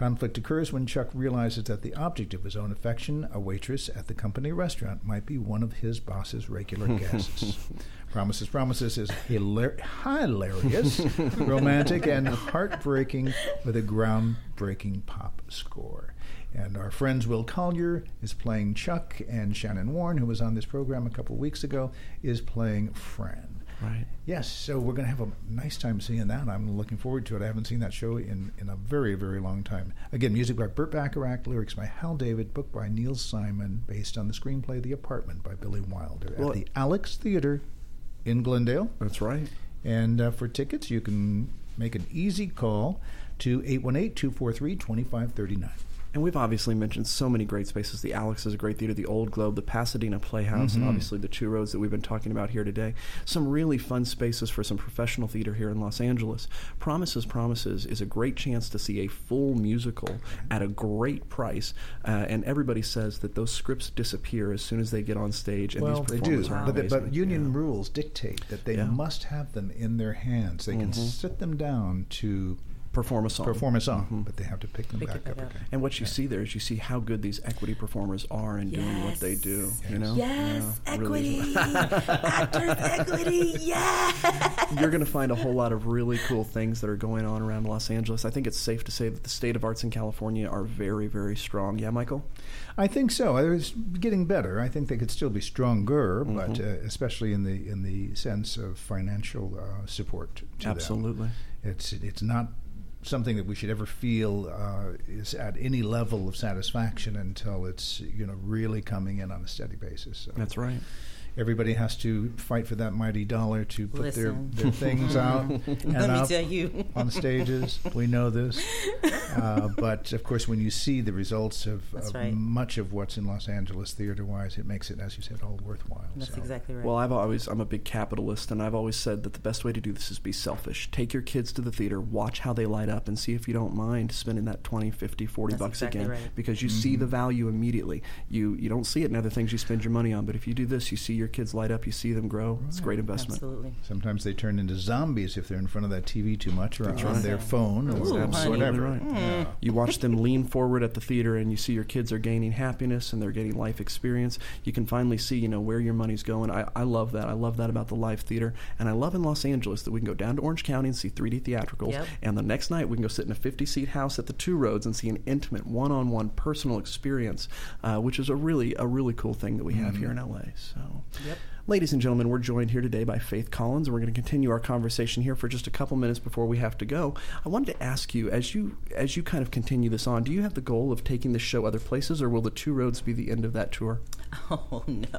Conflict occurs when Chuck realizes that the object of his own affection, a waitress at the company restaurant, might be one of his boss's regular guests. Promises, Promises is hilar- hilarious, romantic, and heartbreaking with a groundbreaking pop score. And our friends Will Collier is playing Chuck, and Shannon Warren, who was on this program a couple weeks ago, is playing Fran. Right. Yes, so we're going to have a nice time seeing that. I'm looking forward to it. I haven't seen that show in, in a very, very long time. Again, music by Burt Bacharach, lyrics by Hal David, book by Neil Simon, based on the screenplay The Apartment by Billy Wilder Well, at the Alex Theater in Glendale. That's right. And uh, for tickets, you can make an easy call to eight one eight, two four three, two five three nine. And we've obviously mentioned so many great spaces. The Alex is a great theater, the Old Globe, the Pasadena Playhouse, Mm-hmm. and obviously the Two Roads that we've been talking about here today. Some really fun spaces for some professional theater here in Los Angeles. Promises, Promises is a great chance to see a full musical at a great price. Uh, and everybody says that those scripts disappear as soon as they get on stage. And Well, these they do, performers are but, the, but amazing. union Yeah. rules dictate that they Yeah. must have them in their hands. They can Mhm. sit them down to Perform a song. perform a song, Mhm. but they have to pick them Pick back it up back up. again. And what you see there is you see how good these equity performers are in doing what they do. You know, Yes, Yeah, really. equity. Actors, equity, yeah. You're going to find a whole lot of really cool things that are going on around Los Angeles. I think it's safe to say that the state of arts in California are very, very strong. Yeah, Michael? I think so. It's getting better. I think they could still be stronger, Mm-hmm. but uh, especially in the in the sense of financial uh, support to Absolutely. them. It's it's not something that we should ever feel uh, is at any level of satisfaction until it's you know really coming in on a steady basis. So That's right. everybody has to fight for that mighty dollar to put their, Listen. their things out and Let me up tell you. on stages. We know this. Uh, but, of course, when you see the results of, That's of right. much of what's in Los Angeles theater-wise, it makes it, as you said, all worthwhile. That's So, exactly right. Well, I've always I'm a big capitalist, and I've always said that the best way to do this is be selfish. Take your kids to the theater, watch how they light up, and see if you don't mind spending that twenty, fifty, forty That's bucks exactly again, right. because you see the value immediately. You you don't see it in other things you spend your money on, but if you do this, you see your kids light up, you see them grow. It's a great investment. Absolutely. Sometimes they turn into zombies if they're in front of that T V too much or That's on right. their phone or Ooh, Absolutely whatever. right. Yeah. You watch them lean forward at the theater, and you see your kids are gaining happiness and they're getting life experience. You can finally see, you know, where your money's going. I, I love that. I love that about the live theater, and I love in Los Angeles that we can go down to Orange County and see three D theatricals, Yep. and the next night we can go sit in a fifty-seat house at the Two Roads and see an intimate, one-on-one, personal experience, uh, which is a really a really cool thing that we have here in L A. So. Yep. Ladies and gentlemen, we're joined here today by Faith Collins, and we're going to continue our conversation here for just a couple minutes before we have to go. I wanted to ask you, as you as you kind of continue this on, do you have the goal of taking the show other places, or will the Two Roads be the end of that tour? Oh no,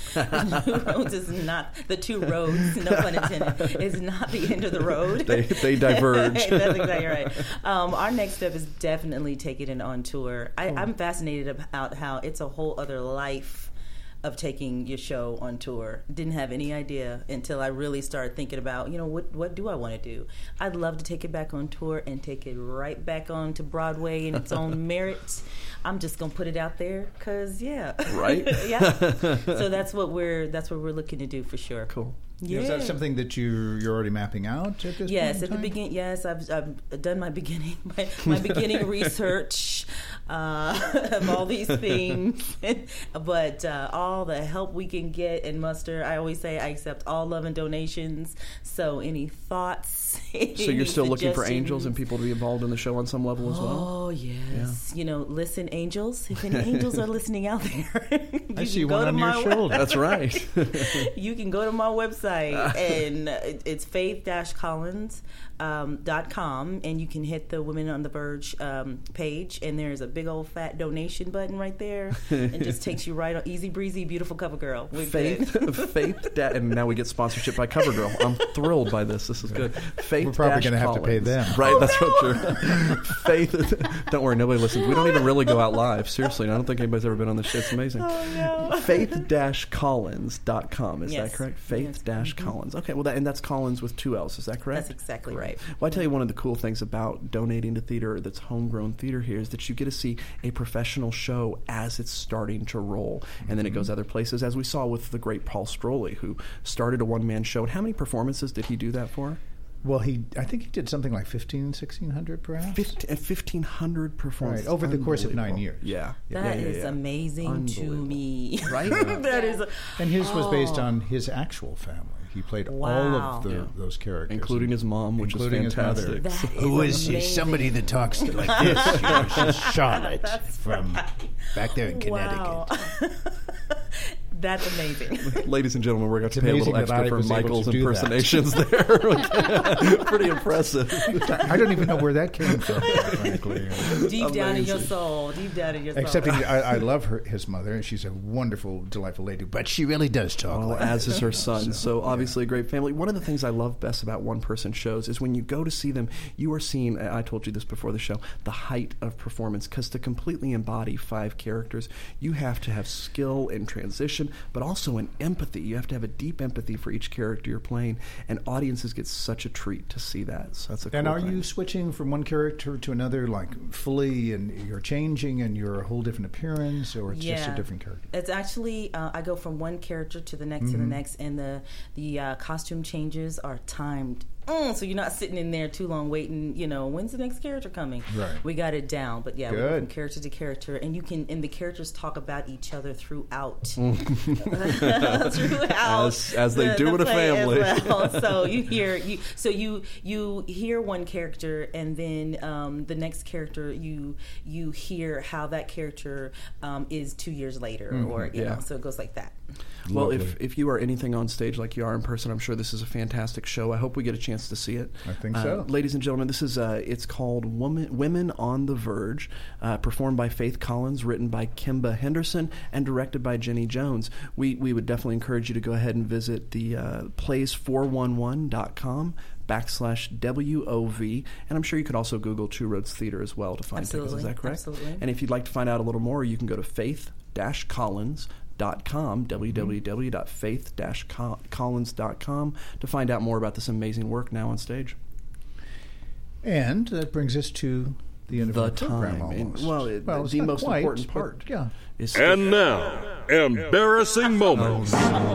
the Two Roads is not the Two Roads. No pun intended. Is not the end of the road. They they diverge. That's exactly right. Um, our next step is definitely taking it on tour. I, I'm fascinated about how it's a whole other life of taking your show on tour. Didn't have any idea until I really started thinking about, you know, what what do I want to do? I'd love to take it back on tour and take it right back on to Broadway in its own merits. I'm just gonna put it out there because yeah, Right? yeah. So that's what we're that's what we're looking to do for sure. Cool. Yeah. Is that something that you're, you're already mapping out at this Yes, point in at the time? beginning. Yes, I've, I've done my beginning my, my beginning research uh, of all these things, but uh, all the help we can get and muster. I always say I accept all love and donations. So any thoughts? So you're any still looking for angels suggestions? and people to be involved in the show on some level as well? Oh yes, you know, listen, angels. If any angels are listening out there, you I see can go one to on your my shoulder. That's right. you can go to my website and it's faith dash collins dot com, and you can hit the Women on the Verge um, page, and there's a big old fat donation button right there. It just takes you right on. Easy breezy, beautiful CoverGirl. We're Faith, good. Faith, da- and now we get sponsorship by CoverGirl. I'm thrilled by this. This is good. Faith. We're probably going to have to pay them. Right, that's what you're. Faith. Don't worry, nobody listens. We don't even really go out live. Seriously, I don't think anybody's ever been on this shit. It's amazing. Oh, no. faith dash collins dot com. Is Yes. that correct? Faith dash Collins. Okay, well, that, and that's Collins with two L's. Is that correct? That's exactly right. Well, I tell you, one of the cool things about donating to theater that's homegrown theater here is that you get to see a professional show as it's starting to roll. And then it goes other places, as we saw with the great Paul Stroley, who started a one-man show. And how many performances did he do that for? Well, he I think he did something like fifteen, sixteen hundred perhaps? fifteen hundred performances. Right, over the course of nine years. Yeah. That yeah, yeah, is yeah. amazing to me. Right? That is. A, And his was based oh. on his actual family. He played all Wow. of the, Yeah. those characters. Including his mom, which is including his fantastic. mother. That is Who is she? amazing. Somebody that talks like this. You know, she's Charlotte That's from right. back there in Connecticut. Wow. That's amazing. Ladies and gentlemen, we're going to It's pay a little amazing that extra I for was able Michael's to do that. impersonations there. Pretty impressive. I don't even know where that came from, frankly. Deep down in your Amazing. soul. Deep down in your soul. Except he, I, I love her, his mother, and she's a wonderful, delightful lady. But she really does talk. Well, like as this. is her son. So, So, obviously a great family. One of the things I love best about one-person shows is when you go to see them, you are seeing, I told you this before the show, the height of performance. Because to completely embody five characters, you have to have skill in transition, but also in empathy. You have to have a deep empathy for each character you're playing. And audiences get such a treat to see that. So that's a cool And are thing. you switching from one character to another, like fully, and you're changing, and you're a whole different appearance, or it's just a different character? It's actually uh, I go from one character to the next to the Mm-hmm. next, and the the uh, costume changes are timed. Mm, so you're not sitting in there too long waiting. You know, when's the next character coming? Right. We got it down, but yeah, we go Good. from character to character, and you can and the characters talk about each other throughout. throughout As- as they the- do the in a play as family. well. So you hear you so you you hear one character, and then um, the next character you you hear how that character um, is two years later, or you yeah. know, so it goes like that. Well, Lovely. if, if you are anything on stage like you are in person, I'm sure this is a fantastic show. I hope we get a chance to see it. I think Uh, so. Ladies and gentlemen, this is uh, it's called Woman, Women on the Verge, uh, performed by Faith Collins, written by Kimba Henderson, and directed by Jenny Jones. We we would definitely encourage you to go ahead and visit the uh, plays four one one dot com backslash W O V, and I'm sure you could also Google Two Roads Theater as well to find tickets. Is Absolutely. that correct? Absolutely. And if you'd like to find out a little more, you can go to faith collins dot com, w w w dot faith collins dot com, to find out more about this amazing work now on stage. And that brings us to the end of The our program time. And- almost. well, it- it's the not most quite, important but part. Yeah. Is And now, embarrassing moments.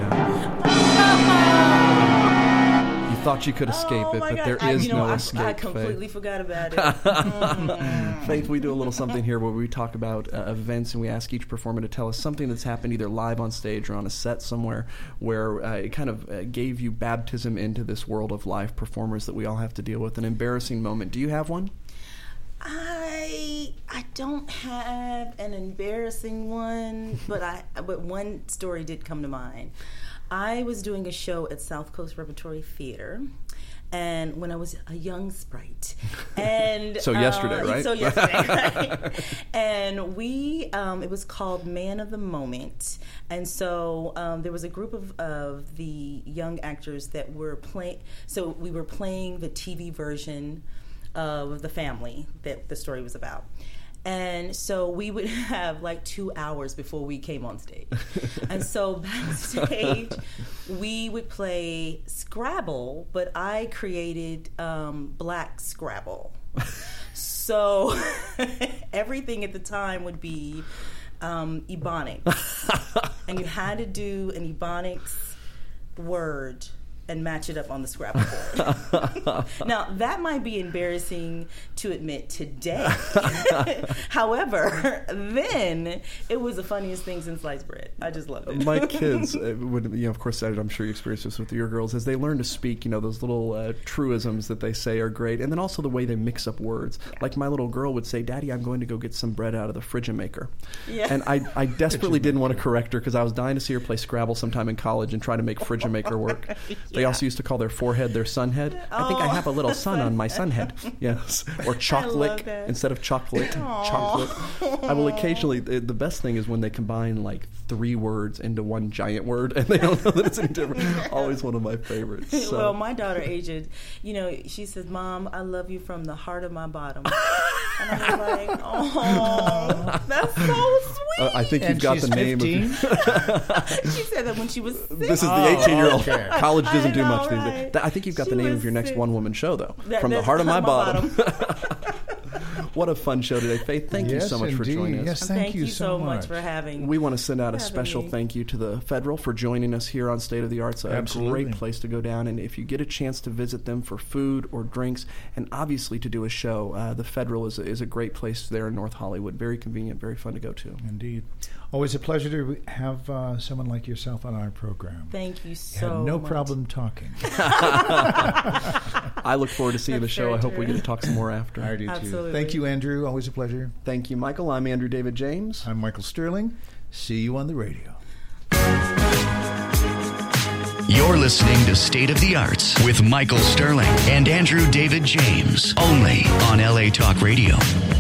You thought you could escape oh it, my but God. there I, is you know, no I, escape. I Faith. completely forgot about it. Mm. Faith, we do a little something here where we talk about uh, events, and we ask each performer to tell us something that's happened either live on stage or on a set somewhere where uh, it kind of uh, gave you baptism into this world of live performers that we all have to deal with. An embarrassing moment. Do you have one? I I don't have an embarrassing one, but I but one story did come to mind. I was doing a show at South Coast Repertory Theater, and when I was a young sprite, and So yesterday, uh, right? So yesterday, right? And we um, it was called Man of the Moment, and so um, there was a group of of the young actors that were playing. So we were playing the T V version of the family that the story was about. And so we would have like two hours before we came on stage. And so backstage, we would play Scrabble, but I created um, Black Scrabble. So everything at the time would be um, Ebonics. And you had to do an Ebonics word and match it up on the Scrabble board. Now, that might be embarrassing to admit today. However, then it was the funniest thing since sliced bread. I just loved it. My kids uh, would, you know, of course, I'm sure you experience this with your girls, as they learn to speak, you know, those little uh, truisms that they say are great, and then also the way they mix up words. Like my little girl would say, "Daddy, I'm going to go get some bread out of the Frigimaker." Yeah. And I, I desperately didn't want to correct her because I was dying to see her play Scrabble sometime in college and try to make Frigimaker work. They Yeah. also used to call their forehead their sun head. I think I Oh. have a little sun on my sun head. Yes. Or chocolate that. instead of chocolate. Chocolate. I will occasionally, the, the best thing is when they combine like three words into one giant word and they don't know that it's any different. Always one of my favorites. So. Well, my daughter, Aged, you know, she says, "Mom, I love you from the heart of my bottom." And I was like, "Oh, that's so sweet." Uh, I think you've And got she's the name fifteen? of She said that when she was six. This is the Oh, eighteen-year-old. okay. College doesn't I do know, much these days. right? Th- I think you've got She the name was of your next six. one-woman show, though. That- From the that's heart of my bottom. What a fun show today. Faith, thank yes, you so much indeed. for joining us. Yes, thank, thank you, you so much. much for having We want to send out a having special me. thank you to the Federal for joining us here on State of the Arts. A Absolutely. great place to go down, and if you get a chance to visit them for food or drinks, and obviously to do a show, uh, the Federal is a, is a great place there in North Hollywood. Very convenient, very fun to go to. Indeed. Always a pleasure to have uh, someone like yourself on our program. Thank you You so had no much. problem talking. I look forward to seeing the That's show. very I hope we true. get to talk some more after. I do too. Absolutely. Thank you, Andrew. Always a pleasure. Thank you, Michael. I'm Andrew David James. I'm Michael Sterling. See you on the radio. You're listening to State of the Arts with Michael Sterling and Andrew David James, only on L A Talk Radio.